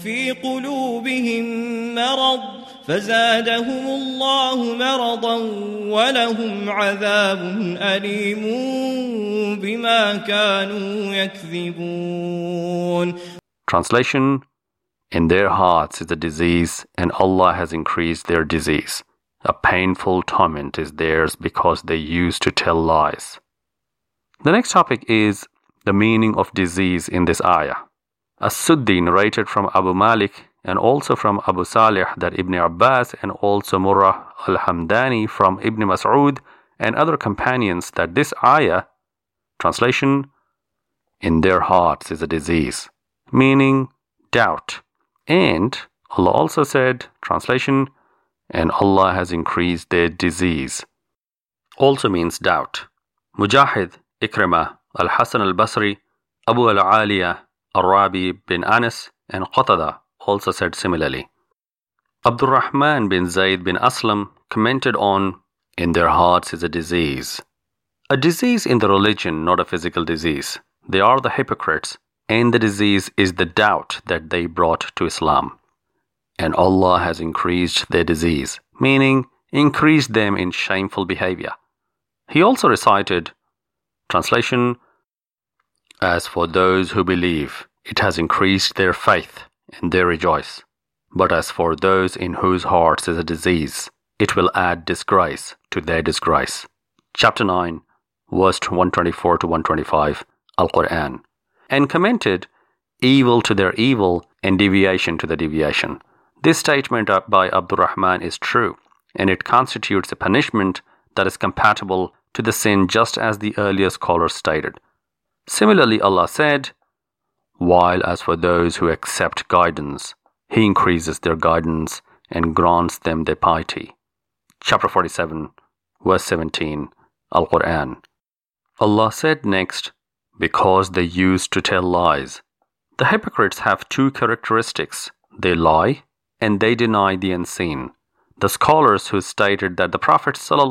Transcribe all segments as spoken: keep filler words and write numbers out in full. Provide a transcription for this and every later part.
في قلوبهم مرض فزادهم الله مرضا ولهم عذاب أليم بما كانوا يكذبون. Translation: In their hearts is a disease, and Allah has increased their disease. A painful torment is theirs because they used to tell lies. The next topic is the meaning of disease in this ayah. As-Suddi narrated from Abu Malik and also from Abu Salih that Ibn Abbas and also Murrah al-Hamdani from Ibn Mas'ud and other companions that this ayah, translation, in their hearts is a disease, meaning doubt. And Allah also said, translation, and Allah has increased their disease, also means doubt. Mujahid, Ikrimah, Al-Hasan al-Basri, Abu al-Aliya, Al-Rabi bin Anas, and Qatada also said similarly. Abdul Rahman bin Zayd bin Aslam commented on, in their hearts is a disease. A disease in the religion, not a physical disease. They are the hypocrites, and the disease is the doubt that they brought to Islam. And Allah has increased their disease, meaning increased them in shameful behavior. He also recited, translation, as for those who believe, it has increased their faith, and they rejoice. But as for those in whose hearts is a disease, it will add disgrace to their disgrace. Chapter nine, verse one twenty-four to one twenty-five, Al-Quran. And commented, evil to their evil and deviation to the deviation. This statement by Abdul Rahman is true, and it constitutes a punishment that is compatible to the sin, just as the earlier scholars stated. Similarly, Allah said, while as for those who accept guidance, He increases their guidance and grants them their piety. Chapter forty-seven, verse seventeen, Al-Quran. Allah said next, because they used to tell lies. The hypocrites have two characteristics. They lie and they deny the unseen. The scholars who stated that the Prophet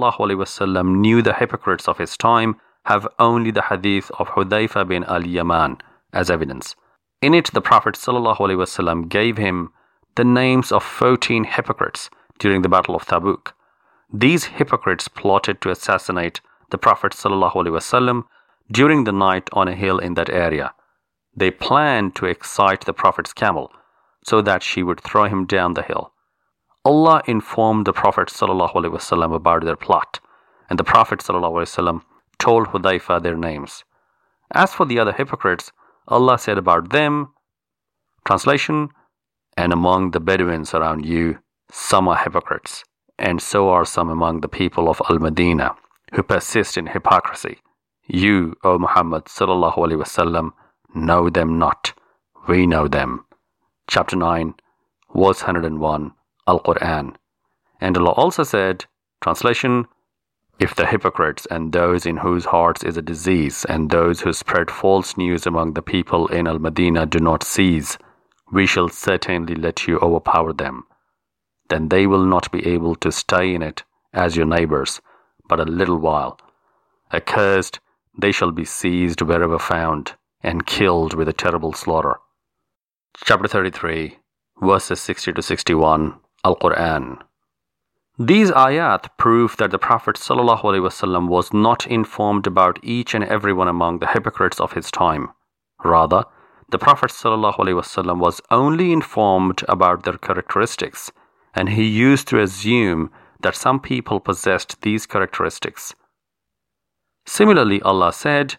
ﷺ knew the hypocrites of his time have only the hadith of Hudayfa bin al-Yaman as evidence. In it, the Prophet ﷺ gave him the names of fourteen hypocrites during the Battle of Tabuk. These hypocrites plotted to assassinate the Prophet ﷺ during the night on a hill in that area. They planned to excite the Prophet's camel so that she would throw him down the hill. Allah informed the Prophet ﷺ about their plot, and the Prophet ﷺ told Hudayfa their names. As for the other hypocrites, Allah said about them, translation, and among the Bedouins around you, some are hypocrites, and so are some among the people of Al-Madinah, who persist in hypocrisy. You, O Muhammad sallallahu alaihi wasallam, know them not. We know them. Chapter nine, verse one hundred one, Al-Quran. And Allah also said, translation, if the hypocrites and those in whose hearts is a disease and those who spread false news among the people in Al-Madinah do not cease, we shall certainly let you overpower them. Then they will not be able to stay in it as your neighbors, but a little while. Accursed, they shall be seized wherever found and killed with a terrible slaughter. Chapter thirty-three, verses sixty to sixty-one, Al-Quran. These ayat prove that the Prophet ﷺ was not informed about each and every one among the hypocrites of his time. Rather, the Prophet ﷺ was only informed about their characteristics, and he used to assume that some people possessed these characteristics. Similarly, Allah said,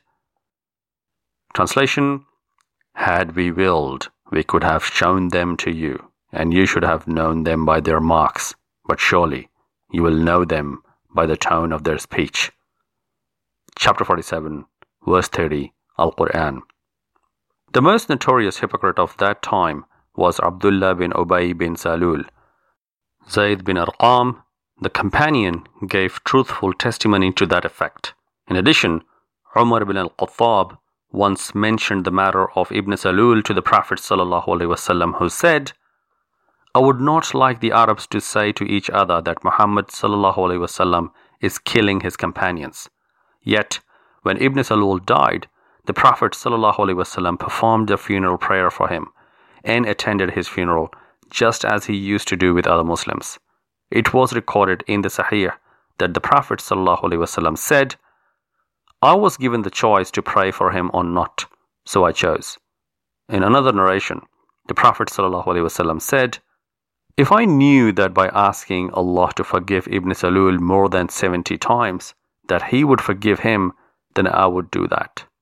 translation, had we willed, we could have shown them to you, and you should have known them by their marks. But surely you will know them by the tone of their speech. Chapter forty-seven, verse thirty, Al-Quran. The most notorious hypocrite of that time was Abdullah bin Ubay bin Salul. Zayd bin Arqam, the companion, gave truthful testimony to that effect. In addition, Umar bin al-Khattab once mentioned the matter of Ibn Salul to the Prophet ﷺ, who said, I would not like the Arabs to say to each other that Muhammad ﷺ is killing his companions. Yet, when Ibn Salul died, the Prophet ﷺ performed a funeral prayer for him, and attended his funeral, just as he used to do with other Muslims. It was recorded in the Sahih that the Prophet ﷺ said, "I was given the choice to pray for him or not, so I chose." In another narration, the Prophet ﷺ said, "If I knew that by asking Allah to forgive Ibn Salul more than seventy times, that he would forgive him, then I would do that."